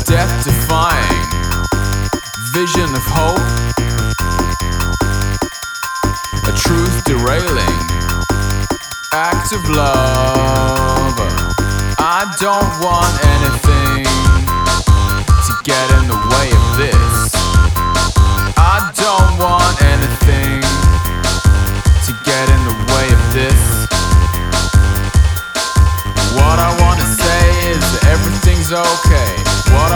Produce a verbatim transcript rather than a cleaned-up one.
death-defying vision of hope, a truth-derailing act of love. I don't want anything to get in the way of this. I don't want anything to get in the way of this. What I wanna say is that everything's okay.